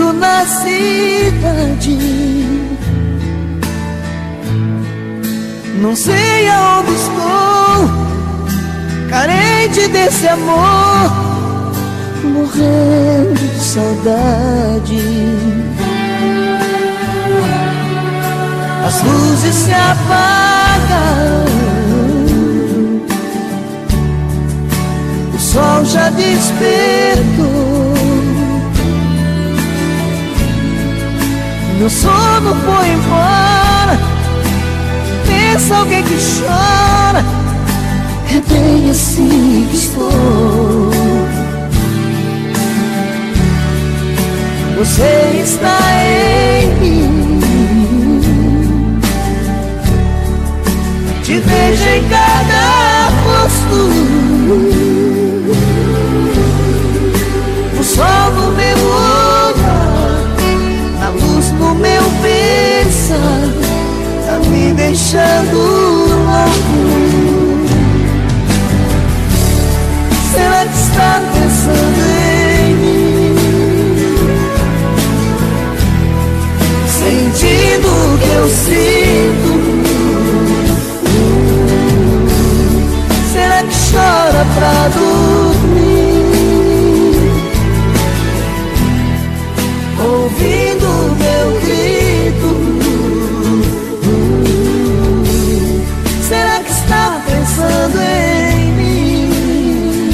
procuro na cidade. Não sei aonde estou, carente desse amor, morrendo de saudade. As luzes se apagam, o sol já despertou, meu sono foi embora. Pensa alguém que chora, é bem assim que estou. Você está em mim, te vejo em cada rosto, o sol no meu olhar, a luz no meu pensar, tá me deixando louco. Será que está pensando em mim, sentindo o que eu sinto? Será que chora pra dormir, ouvindo meu grito? Será que está pensando em mim,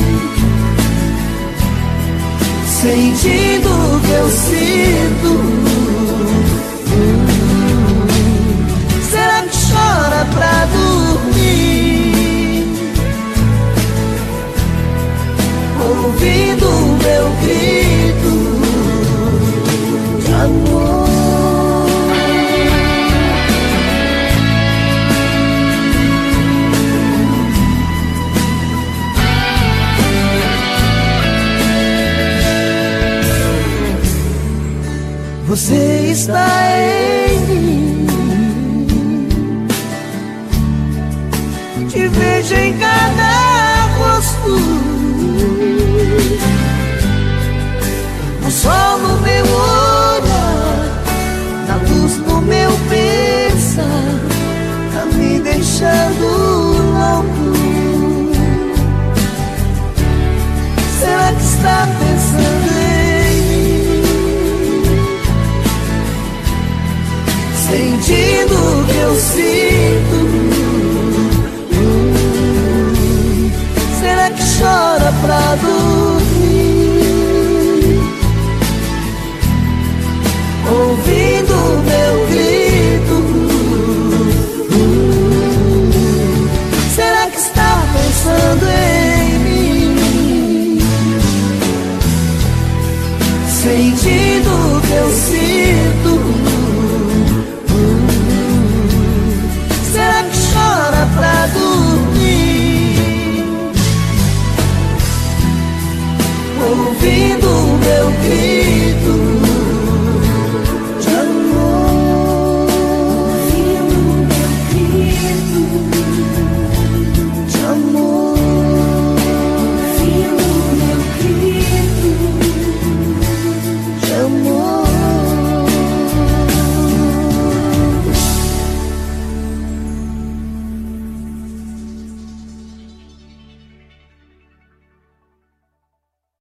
sentindo o que eu sinto? Será que chora pra dormir, ouvindo o meu grito de amor? Você está em mim, te vejo em cada rosto, o sol no meu olhar, a luz no meu pensar, tá me deixando louco. Será que está pensando em mim, sentindo o que eu sinto? Será que chora pra dormir, ouvindo o meu grito? Será que está pensando em mim, sentindo o que eu sinto? Será que chora pra dormir, ouvindo o meu grito?